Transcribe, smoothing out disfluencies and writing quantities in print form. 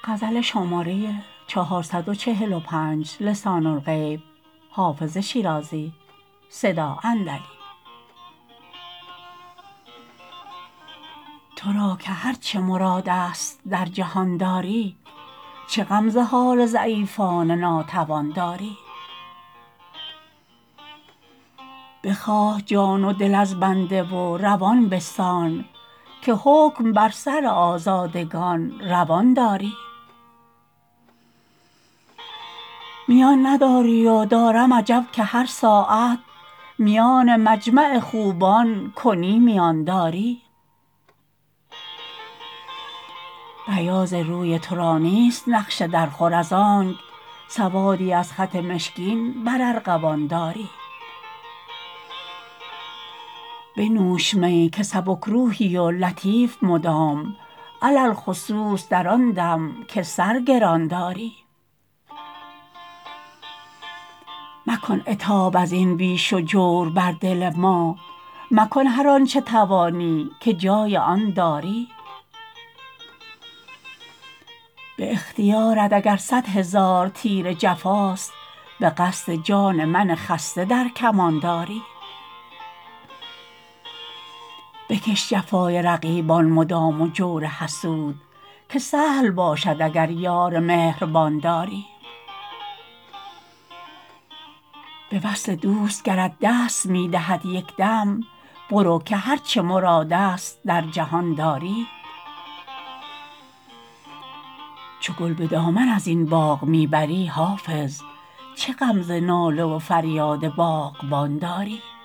تو را که هر چه مرادست در جهان داری چه غم ز حال ضعیفان ناتوان داری بخواه جان و دل از بنده و روان بستان که حکم بر سر آزادگان روان داری میان نداری و دارم عجب که هر ساعت میان مجمع خوبان کنی میانداری بیاض روی تو را نیست نقش درخور از آنک سوادی از خط مشکین بر ارغوان داری بنوش می که سبک روحی و لطیف مدام علی الخصوص در آن دم که سر گران داری مکن عتاب از این بیش و جور بر دل ما مکن هر آنچه توانی که جای آن داری به اختیارت اگر 100,000 تیر جفاست به قصد جان من خسته در کمان داری بکش جفای رقیبان مدام و جور حسود که سهل باشد اگر یار مهربان داری به وصل دوست گرت دست می دهد یک دم برو که هر چه مرادست در جهان داری چو گل به دامن از این باغ می بری حافظ چه غم ز ناله و فریاد باغبان داری